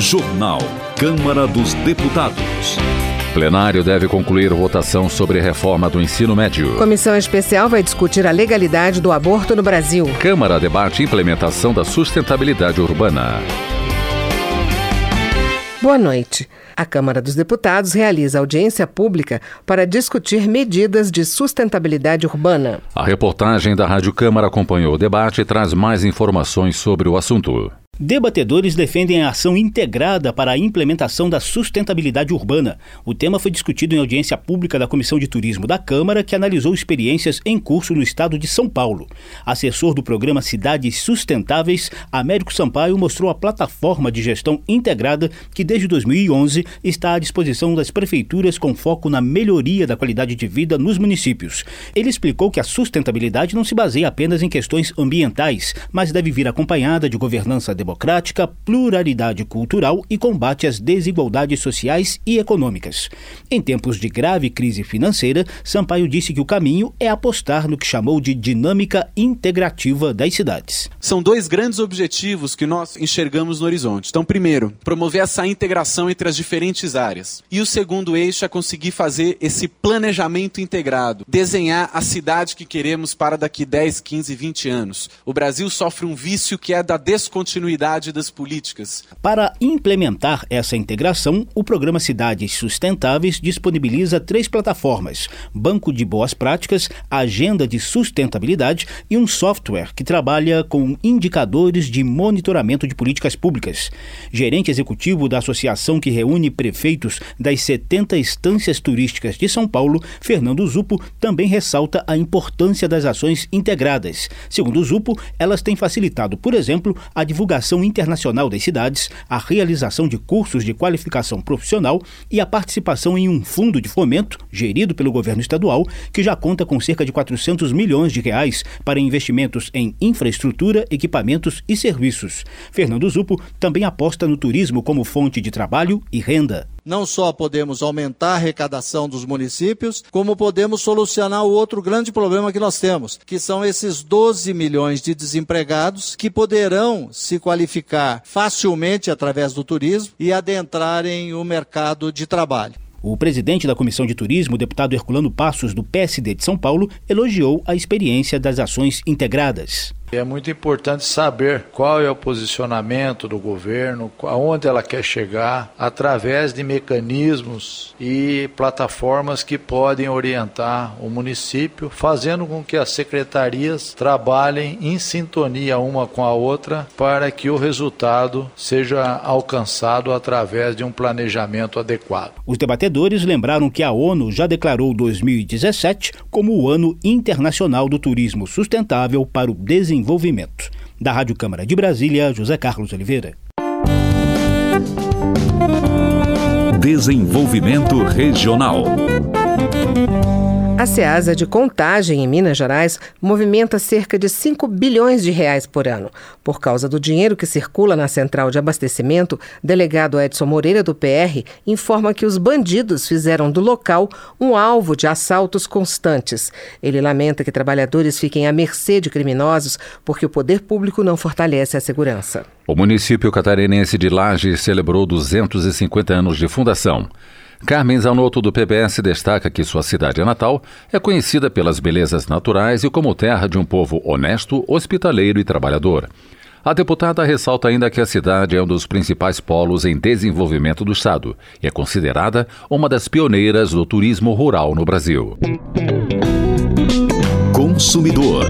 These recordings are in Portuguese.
Jornal. Câmara dos Deputados. Plenário deve concluir votação sobre reforma do ensino médio. Comissão especial vai discutir a legalidade do aborto no Brasil. Câmara debate implementação da sustentabilidade urbana. Boa noite. A Câmara dos Deputados realiza audiência pública para discutir medidas de sustentabilidade urbana. A reportagem da Rádio Câmara acompanhou o debate e traz mais informações sobre o assunto. Debatedores defendem a ação integrada para a implementação da sustentabilidade urbana. O tema foi discutido em audiência pública da Comissão de Turismo da Câmara, que analisou experiências em curso no estado de São Paulo. Assessor do programa Cidades Sustentáveis, Américo Sampaio mostrou a plataforma de gestão integrada que desde 2011 está à disposição das prefeituras com foco na melhoria da qualidade de vida nos municípios. Ele explicou que a sustentabilidade não se baseia apenas em questões ambientais, mas deve vir acompanhada de governança democrática, pluralidade cultural e combate às desigualdades sociais e econômicas. Em tempos de grave crise financeira, Sampaio disse que o caminho é apostar no que chamou de dinâmica integrativa das cidades. São dois grandes objetivos que nós enxergamos no horizonte. Então, primeiro, promover essa integração entre as diferentes áreas. E o segundo eixo é conseguir fazer esse planejamento integrado, desenhar a cidade que queremos para daqui 10, 15, 20 anos. O Brasil sofre um vício que é da descontinuidade das políticas. Para implementar essa integração, o programa Cidades Sustentáveis disponibiliza 3 plataformas: Banco de Boas Práticas, Agenda de Sustentabilidade e um software que trabalha com indicadores de monitoramento de políticas públicas. Gerente executivo da associação que reúne prefeitos das 70 estâncias turísticas de São Paulo, Fernando Zupo, também ressalta a importância das ações integradas. Segundo o Zupo, elas têm facilitado, por exemplo, a divulgação internacional das cidades, a realização de cursos de qualificação profissional e a participação em um fundo de fomento, gerido pelo governo estadual, que já conta com cerca de 400 milhões de reais para investimentos em infraestrutura, equipamentos e serviços. Fernando Zupo também aposta no turismo como fonte de trabalho e renda. Não só podemos aumentar a arrecadação dos municípios, como podemos solucionar o outro grande problema que nós temos, que são esses 12 milhões de desempregados que poderão se qualificar facilmente através do turismo e adentrarem o mercado de trabalho. O presidente da Comissão de Turismo, o deputado Herculano Passos, do PSD de São Paulo, elogiou a experiência das ações integradas. É muito importante saber qual é o posicionamento do governo, aonde ela quer chegar, através de mecanismos e plataformas que podem orientar o município, fazendo com que as secretarias trabalhem em sintonia uma com a outra para que o resultado seja alcançado através de um planejamento adequado. Os debatedores lembraram que a ONU já declarou 2017 como o Ano Internacional do Turismo Sustentável para o Desenvolvimento. Da Rádio Câmara de Brasília, José Carlos Oliveira. Desenvolvimento Regional. A Ceasa de Contagem, em Minas Gerais, movimenta cerca de 5 bilhões de reais por ano. Por causa do dinheiro que circula na central de abastecimento, delegado Edson Moreira, do PR, informa que os bandidos fizeram do local um alvo de assaltos constantes. Ele lamenta que trabalhadores fiquem à mercê de criminosos porque o poder público não fortalece a segurança. O município catarinense de Lages celebrou 250 anos de fundação. Carmen Zanotto, do PPS, destaca que sua cidade natal é conhecida pelas belezas naturais e como terra de um povo honesto, hospitaleiro e trabalhador. A deputada ressalta ainda que a cidade é um dos principais polos em desenvolvimento do estado e é considerada uma das pioneiras do turismo rural no Brasil. Consumidor.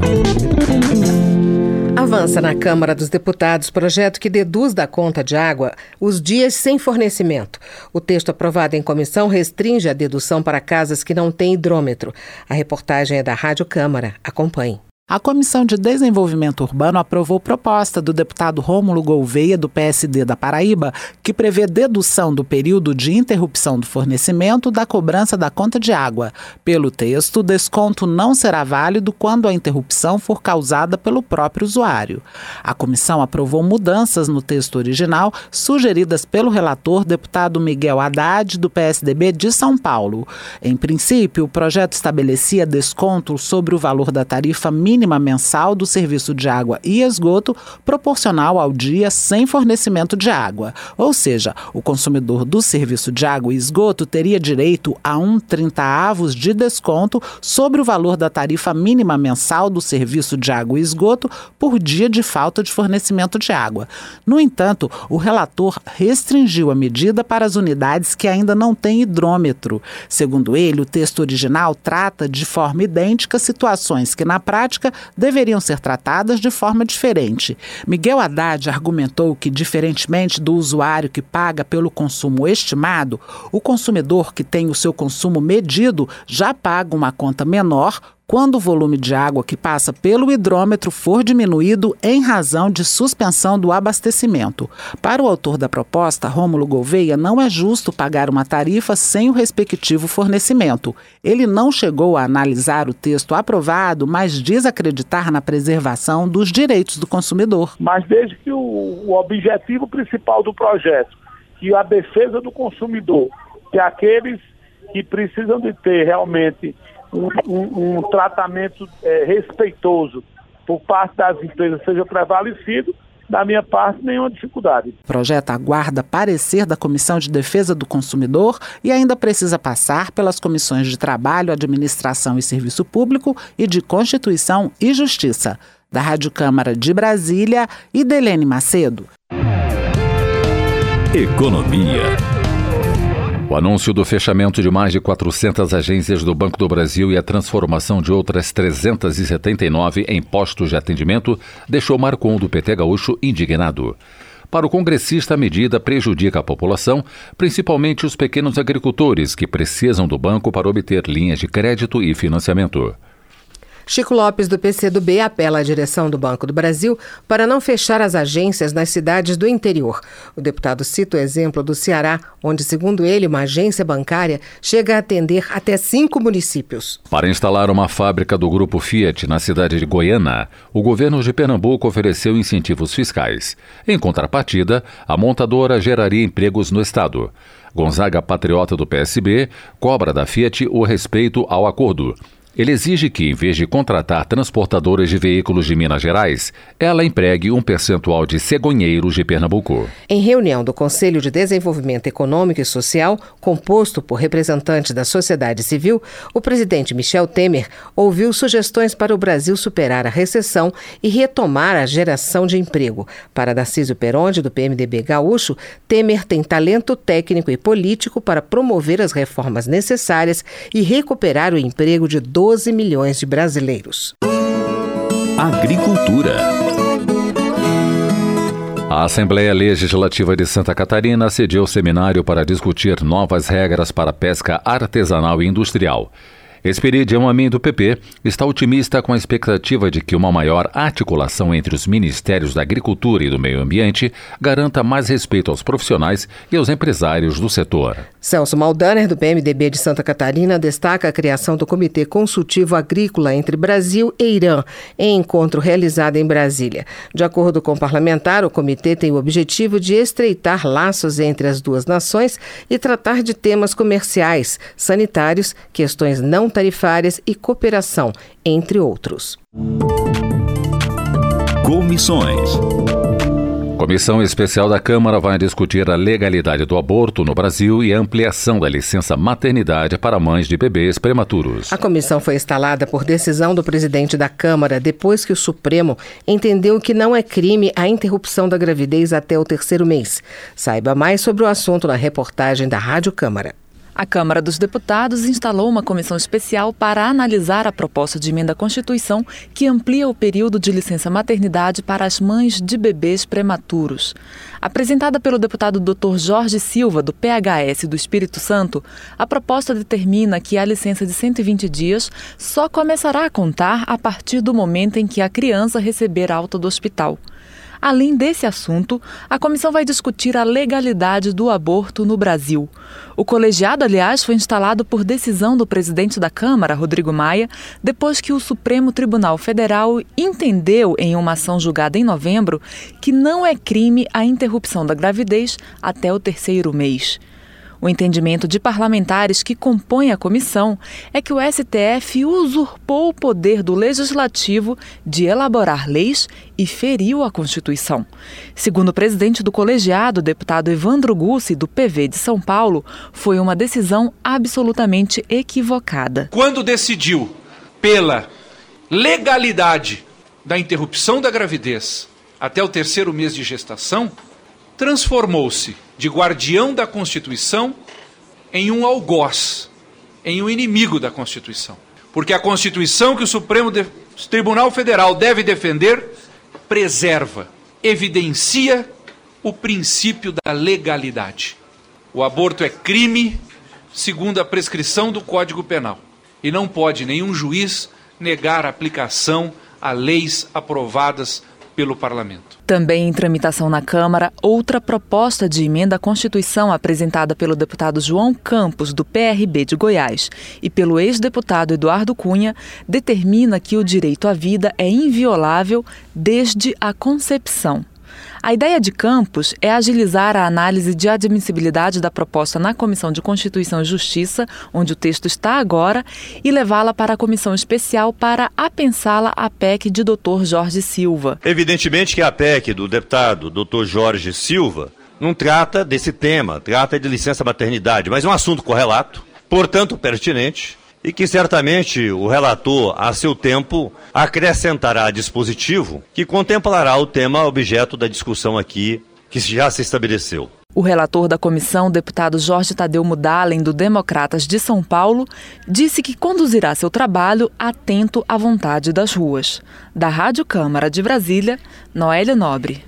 Avança na Câmara dos Deputados projeto que deduz da conta de água os dias sem fornecimento. O texto aprovado em comissão restringe a dedução para casas que não têm hidrômetro. A reportagem é da Rádio Câmara. Acompanhe. A Comissão de Desenvolvimento Urbano aprovou proposta do deputado Rômulo Gouveia, do PSD da Paraíba, que prevê dedução do período de interrupção do fornecimento da cobrança da conta de água. Pelo texto, o desconto não será válido quando a interrupção for causada pelo próprio usuário. A comissão aprovou mudanças no texto original, sugeridas pelo relator, deputado Miguel Haddad, do PSDB de São Paulo. Em princípio, o projeto estabelecia desconto sobre o valor da tarifa mínima mínima mensal do serviço de água e esgoto proporcional ao dia sem fornecimento de água. Ou seja, o consumidor do serviço de água e esgoto teria direito a 1/30 de desconto sobre o valor da tarifa mínima mensal do serviço de água e esgoto por dia de falta de fornecimento de água. No entanto, o relator restringiu a medida para as unidades que ainda não têm hidrômetro. Segundo ele, o texto original trata de forma idêntica situações que, na prática, deveriam ser tratadas de forma diferente. Miguel Haddad argumentou que, diferentemente do usuário que paga pelo consumo estimado, o consumidor que tem o seu consumo medido já paga uma conta menor quando o volume de água que passa pelo hidrômetro for diminuído em razão de suspensão do abastecimento. Para o autor da proposta, Rômulo Gouveia, não é justo pagar uma tarifa sem o respectivo fornecimento. Ele não chegou a analisar o texto aprovado, mas diz acreditar na preservação dos direitos do consumidor. Mas desde que o objetivo principal do projeto, que a defesa do consumidor, que aqueles que precisam de ter realmente um tratamento respeitoso por parte das empresas seja prevalecido, da minha parte, nenhuma dificuldade. O projeto aguarda parecer da Comissão de Defesa do Consumidor e ainda precisa passar pelas comissões de Trabalho, Administração e Serviço Público e de Constituição e Justiça. Da Rádio Câmara de Brasília, Idelene Macedo. Economia. O anúncio do fechamento de mais de 400 agências do Banco do Brasil e a transformação de outras 379 em postos de atendimento deixou Marcon, do PT gaúcho, indignado. Para o congressista, a medida prejudica a população, principalmente os pequenos agricultores que precisam do banco para obter linhas de crédito e financiamento. Chico Lopes, do PCdoB, apela à direção do Banco do Brasil para não fechar as agências nas cidades do interior. O deputado cita o exemplo do Ceará, onde, segundo ele, uma agência bancária chega a atender até 5 municípios. Para instalar uma fábrica do grupo Fiat na cidade de Goiânia, o governo de Pernambuco ofereceu incentivos fiscais. Em contrapartida, a montadora geraria empregos no estado. Gonzaga, patriota do PSB, cobra da Fiat o respeito ao acordo. Ele exige que, em vez de contratar transportadoras de veículos de Minas Gerais, ela empregue um percentual de cegonheiros de Pernambuco. Em reunião do Conselho de Desenvolvimento Econômico e Social, composto por representantes da sociedade civil, o presidente Michel Temer ouviu sugestões para o Brasil superar a recessão e retomar a geração de emprego. Para Narciso Peronde, do PMDB gaúcho, Temer tem talento técnico e político para promover as reformas necessárias e recuperar o emprego de 12 milhões de brasileiros. Agricultura. A Assembleia Legislativa de Santa Catarina sediou seminário para discutir novas regras para pesca artesanal e industrial. Esperidião Amin, do PP, está otimista com a expectativa de que uma maior articulação entre os Ministérios da Agricultura e do Meio Ambiente garanta mais respeito aos profissionais e aos empresários do setor. Celso Maldaner, do PMDB de Santa Catarina, destaca a criação do Comitê Consultivo Agrícola entre Brasil e Irã, em encontro realizado em Brasília. De acordo com o parlamentar, o comitê tem o objetivo de estreitar laços entre as duas nações e tratar de temas comerciais, sanitários, questões não tarifárias e cooperação, entre outros. Comissões. Comissão Especial da Câmara vai discutir a legalidade do aborto no Brasil e a ampliação da licença maternidade para mães de bebês prematuros. A comissão foi instalada por decisão do presidente da Câmara depois que o Supremo entendeu que não é crime a interrupção da gravidez até o 3º mês. Saiba mais sobre o assunto na reportagem da Rádio Câmara. A Câmara dos Deputados instalou uma comissão especial para analisar a proposta de emenda à Constituição que amplia o período de licença maternidade para as mães de bebês prematuros. Apresentada pelo deputado Dr. Jorge Silva, do PHS do Espírito Santo, a proposta determina que a licença de 120 dias só começará a contar a partir do momento em que a criança receber alta do hospital. Além desse assunto, a comissão vai discutir a legalidade do aborto no Brasil. O colegiado, aliás, foi instalado por decisão do presidente da Câmara, Rodrigo Maia, depois que o Supremo Tribunal Federal entendeu, em uma ação julgada em novembro, que não é crime a interrupção da gravidez até o 3º mês. O entendimento de parlamentares que compõem a comissão é que o STF usurpou o poder do Legislativo de elaborar leis e feriu a Constituição. Segundo o presidente do colegiado, deputado Evandro Gussi, do PV de São Paulo, foi uma decisão absolutamente equivocada. Quando decidiu pela legalidade da interrupção da gravidez até o 3º mês de gestação, transformou-se de guardião da Constituição em um algoz, em um inimigo da Constituição. Porque a Constituição que o Supremo Tribunal Federal deve defender preserva, evidencia o princípio da legalidade. O aborto é crime segundo a prescrição do Código Penal e não pode nenhum juiz negar a aplicação a leis aprovadas pelo Parlamento. Também em tramitação na Câmara, outra proposta de emenda à Constituição apresentada pelo deputado João Campos, do PRB de Goiás, e pelo ex-deputado Eduardo Cunha, determina que o direito à vida é inviolável desde a concepção. A ideia de Campos é agilizar a análise de admissibilidade da proposta na Comissão de Constituição e Justiça, onde o texto está agora, e levá-la para a Comissão Especial para apensá-la à PEC de Dr. Jorge Silva. Evidentemente que a PEC do deputado Dr. Jorge Silva não trata desse tema, trata de licença-maternidade, mas é um assunto correlato, portanto pertinente, e que certamente o relator, a seu tempo, acrescentará dispositivo que contemplará o tema objeto da discussão aqui, que já se estabeleceu. O relator da comissão, deputado Jorge Tadeu Mudalem, do Democratas de São Paulo, disse que conduzirá seu trabalho atento à vontade das ruas. Da Rádio Câmara de Brasília, Noélia Nobre.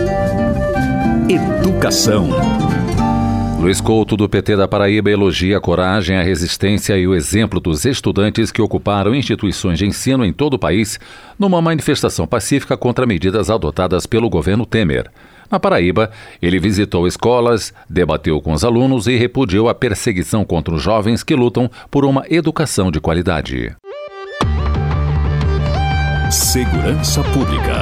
Educação. Luiz Couto, do PT da Paraíba, elogia a coragem, a resistência e o exemplo dos estudantes que ocuparam instituições de ensino em todo o país numa manifestação pacífica contra medidas adotadas pelo governo Temer. Na Paraíba, ele visitou escolas, debateu com os alunos e repudiou a perseguição contra os jovens que lutam por uma educação de qualidade. Segurança Pública.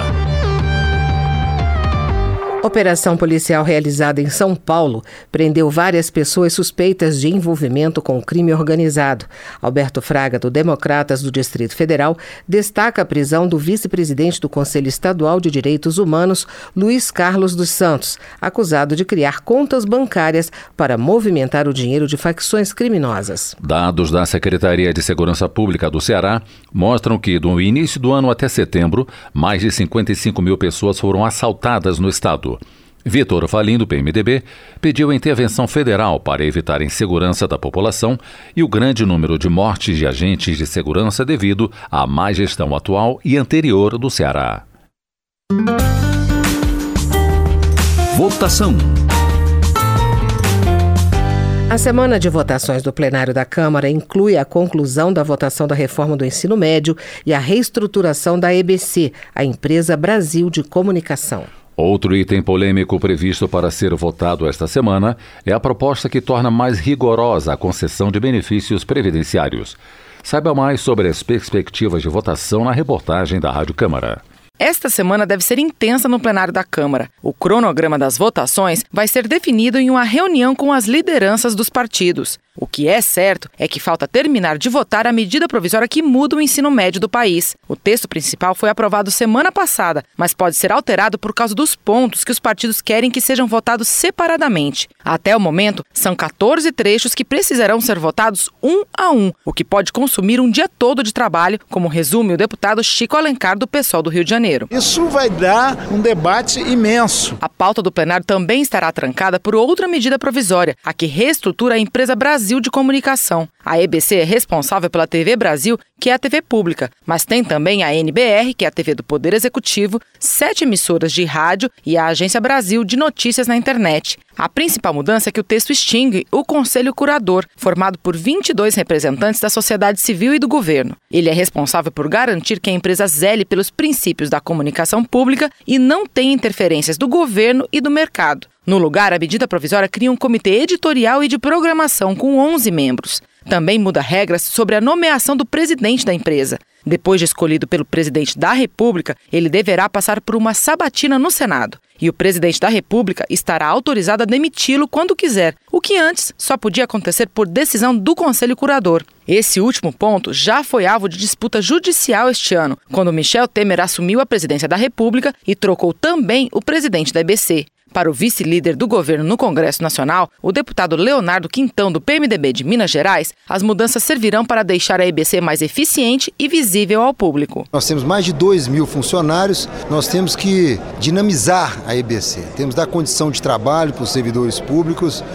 Operação policial realizada em São Paulo prendeu várias pessoas suspeitas de envolvimento com o crime organizado. Alberto Fraga, do Democratas do Distrito Federal, destaca a prisão do vice-presidente do Conselho Estadual de Direitos Humanos, Luiz Carlos dos Santos, acusado de criar contas bancárias para movimentar o dinheiro de facções criminosas. Dados da Secretaria de Segurança Pública do Ceará mostram que, do início do ano até setembro, mais de 55 mil pessoas foram assaltadas no estado. Vitor Falim, do PMDB, pediu intervenção federal para evitar a insegurança da população e o grande número de mortes de agentes de segurança devido à má gestão atual e anterior do Ceará. Votação. A semana de votações do plenário da Câmara inclui a conclusão da votação da reforma do ensino médio e a reestruturação da EBC, a Empresa Brasil de Comunicação. Outro item polêmico previsto para ser votado esta semana é a proposta que torna mais rigorosa a concessão de benefícios previdenciários. Saiba mais sobre as perspectivas de votação na reportagem da Rádio Câmara. Esta semana deve ser intensa no plenário da Câmara. O cronograma das votações vai ser definido em uma reunião com as lideranças dos partidos. O que é certo é que falta terminar de votar a medida provisória que muda o ensino médio do país. O texto principal foi aprovado semana passada, mas pode ser alterado por causa dos pontos que os partidos querem que sejam votados separadamente. Até o momento, são 14 trechos que precisarão ser votados um a um, o que pode consumir um dia todo de trabalho, como resume o deputado Chico Alencar, do PSOL do Rio de Janeiro. Isso vai dar um debate imenso. A pauta do plenário também estará trancada por outra medida provisória, a que reestrutura a Empresa Brasil de Comunicação. A EBC é responsável pela TV Brasil, que é a TV pública, mas tem também a NBR, que é a TV do Poder Executivo, 7 emissoras de rádio e a Agência Brasil de Notícias na internet. A principal mudança é que o texto extingue o Conselho Curador, formado por 22 representantes da sociedade civil e do governo. Ele é responsável por garantir que a empresa zele pelos princípios da comunicação pública e não tenha interferências do governo e do mercado. No lugar, a medida provisória cria um comitê editorial e de programação com 11 membros. Também muda regras sobre a nomeação do presidente da empresa. Depois de escolhido pelo presidente da República, ele deverá passar por uma sabatina no Senado. E o presidente da República estará autorizado a demiti-lo quando quiser, o que antes só podia acontecer por decisão do Conselho Curador. Esse último ponto já foi alvo de disputa judicial este ano, quando Michel Temer assumiu a presidência da República e trocou também o presidente da EBC. Para o vice-líder do governo no Congresso Nacional, o deputado Leonardo Quintão, do PMDB de Minas Gerais, as mudanças servirão para deixar a EBC mais eficiente e visível ao público. Nós temos mais de 2.000 funcionários, nós temos que dinamizar a EBC, temos que dar condição de trabalho para os servidores públicos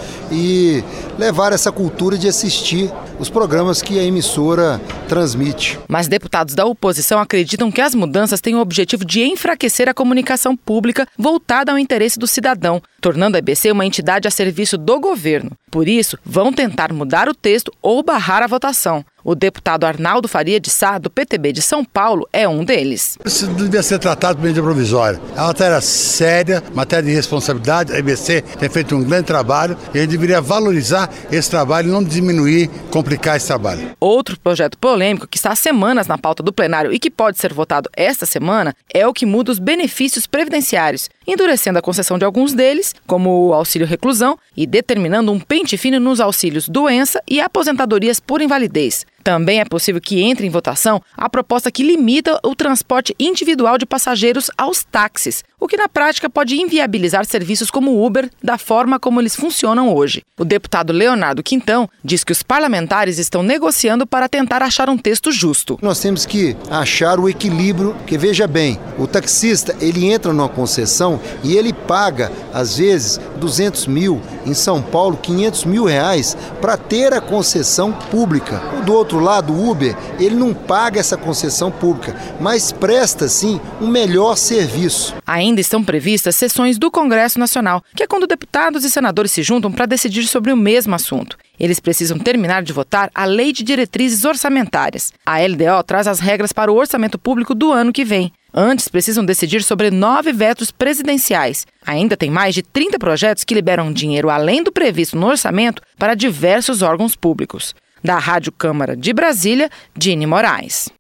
e levar essa cultura de assistir os programas que a emissora transmite. Mas deputados da oposição acreditam que as mudanças têm o objetivo de enfraquecer a comunicação pública voltada ao interesse do cidadão, tornando a EBC uma entidade a serviço do governo. Por isso, vão tentar mudar o texto ou barrar a votação. O deputado Arnaldo Faria de Sá, do PTB de São Paulo, é um deles. Isso devia ser tratado por medida provisória. É uma matéria séria, matéria de responsabilidade. A EBC tem feito um grande trabalho e a gente deveria valorizar esse trabalho e não diminuir, complicar esse trabalho. Outro projeto polêmico que está há semanas na pauta do plenário e que pode ser votado esta semana é o que muda os benefícios previdenciários, endurecendo a concessão de alguns deles, como o auxílio reclusão, e determinando um pente fino nos auxílios doença e aposentadorias por invalidez. Também é possível que entre em votação a proposta que limita o transporte individual de passageiros aos táxis, o que na prática pode inviabilizar serviços como o Uber da forma como eles funcionam hoje. O deputado Leonardo Quintão diz que os parlamentares estão negociando para tentar achar um texto justo. Nós temos que achar o equilíbrio, que veja bem, o taxista ele entra numa concessão e ele paga, às vezes, 200 mil, em São Paulo, 500 mil reais para ter a concessão pública. Do outro lado, o Uber, ele não paga essa concessão pública, mas presta, sim, um melhor serviço. Ainda estão previstas sessões do Congresso Nacional, que é quando deputados e senadores se juntam para decidir sobre o mesmo assunto. Eles precisam terminar de votar a Lei de Diretrizes Orçamentárias. A LDO traz as regras para o orçamento público do ano que vem. Antes, precisam decidir sobre 9 vetos presidenciais. Ainda tem mais de 30 projetos que liberam dinheiro além do previsto no orçamento para diversos órgãos públicos. Da Rádio Câmara de Brasília, Dini Moraes.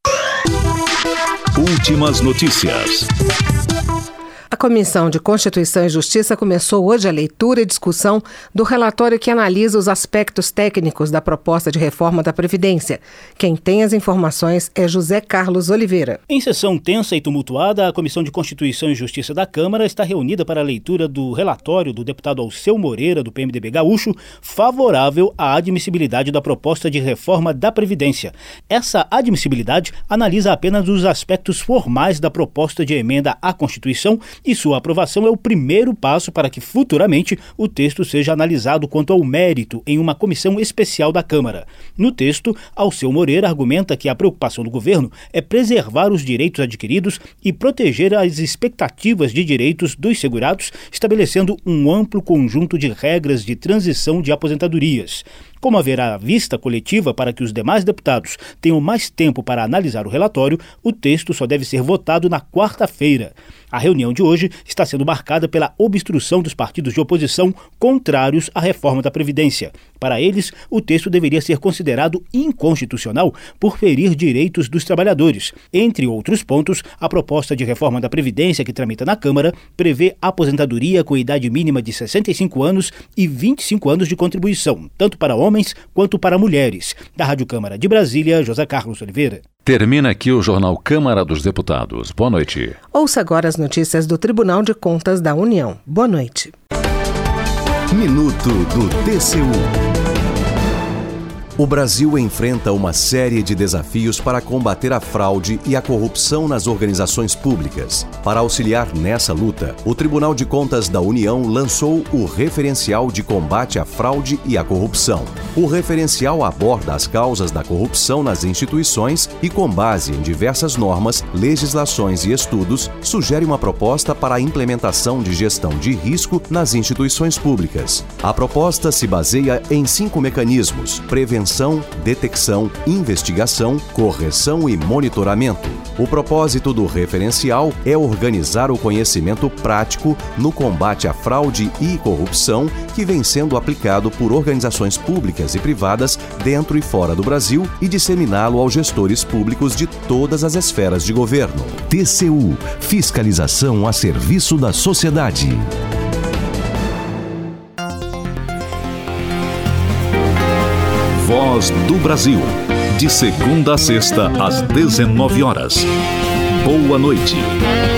Últimas notícias. A Comissão de Constituição e Justiça começou hoje a leitura e discussão do relatório que analisa os aspectos técnicos da proposta de reforma da Previdência. Quem tem as informações é José Carlos Oliveira. Em sessão tensa e tumultuada, a Comissão de Constituição e Justiça da Câmara está reunida para a leitura do relatório do deputado Alceu Moreira, do PMDB gaúcho, favorável à admissibilidade da proposta de reforma da Previdência. Essa admissibilidade analisa apenas os aspectos formais da proposta de emenda à Constituição e sua aprovação é o primeiro passo para que futuramente o texto seja analisado quanto ao mérito em uma comissão especial da Câmara. No texto, Alceu Moreira argumenta que a preocupação do governo é preservar os direitos adquiridos e proteger as expectativas de direitos dos segurados, estabelecendo um amplo conjunto de regras de transição de aposentadorias. Como haverá vista coletiva para que os demais deputados tenham mais tempo para analisar o relatório, o texto só deve ser votado na quarta-feira. A reunião de hoje está sendo marcada pela obstrução dos partidos de oposição contrários à reforma da Previdência. Para eles, o texto deveria ser considerado inconstitucional por ferir direitos dos trabalhadores. Entre outros pontos, a proposta de reforma da Previdência que tramita na Câmara prevê aposentadoria com idade mínima de 65 anos e 25 anos de contribuição, tanto para homens quanto para mulheres. Da Rádio Câmara de Brasília, José Carlos Oliveira. Termina aqui o Jornal Câmara dos Deputados. Boa noite. Ouça agora as notícias do Tribunal de Contas da União. Boa noite. Minuto do TCU. O Brasil enfrenta uma série de desafios para combater a fraude e a corrupção nas organizações públicas. Para auxiliar nessa luta, o Tribunal de Contas da União lançou o Referencial de Combate à Fraude e à Corrupção. O referencial aborda as causas da corrupção nas instituições e, com base em diversas normas, legislações e estudos, sugere uma proposta para a implementação de gestão de risco nas instituições públicas. A proposta se baseia em 5 mecanismos: prevenção, prevenção, detecção, investigação, correção e monitoramento. O propósito do referencial é organizar o conhecimento prático no combate à fraude e corrupção que vem sendo aplicado por organizações públicas e privadas dentro e fora do Brasil e disseminá-lo aos gestores públicos de todas as esferas de governo. TCU – Fiscalização a serviço da sociedade. Voz do Brasil. De segunda a sexta, às 19 horas. Boa noite.